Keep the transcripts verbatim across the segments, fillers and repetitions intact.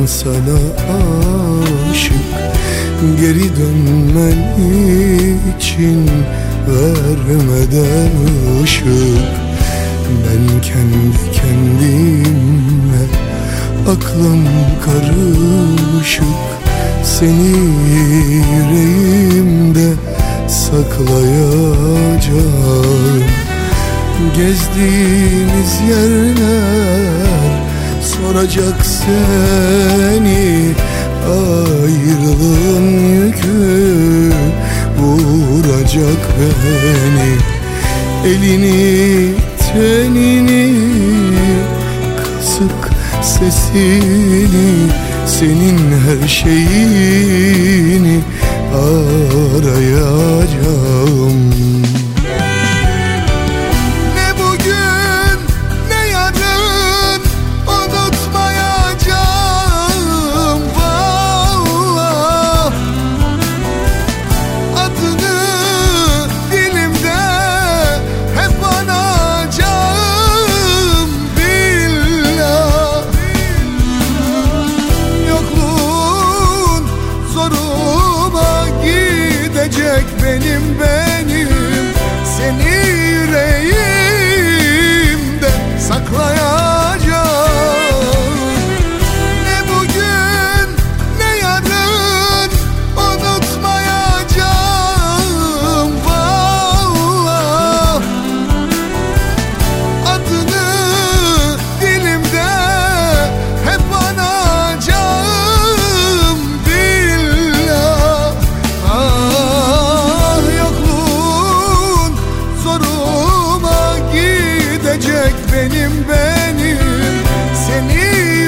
sana aşık. Geri dönmen için vermeden ışık. Ben kendi kendime aklım karışık. Seni yüreğimde saklayacağım. Gezdiğimiz yerler soracak seni. Ayrılığın yükü vuracak beni. Elini, tenini, kısık sesini, senin her şeyini arayacağım. Ne bugün ne yarın unutmayacağım vallahi. Adını dilimde hep anacağım billah. Yokluğun zoruma gidecek benim benim. Seni yüreğimde saklayacağım. Ne bugün ne yarın unutmayacağım vallahi. Adını dilimde hep anacağım billah. Ah, yokluğun zoruma gidecek benim benim. Seni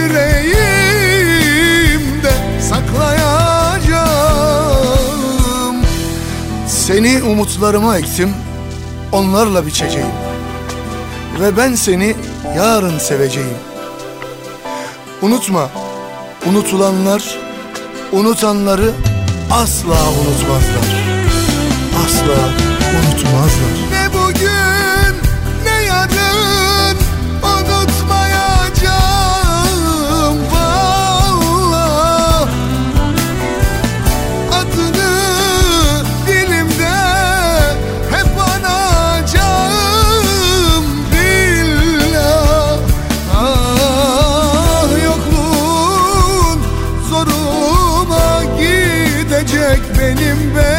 yüreğimde saklayacağım. Seni umutlarıma ektim, onlarla biçeceğim. Ve ben seni yarın seveceğim. Unutma, unutulanlar unutanları asla unutmazlar. Asla unutmazlar. Ne bugün ne yarın unutmayacağım vallahi. Adını dilimde hep anacağım billah. Ah, yokluğun zoruma gidecek benim benim.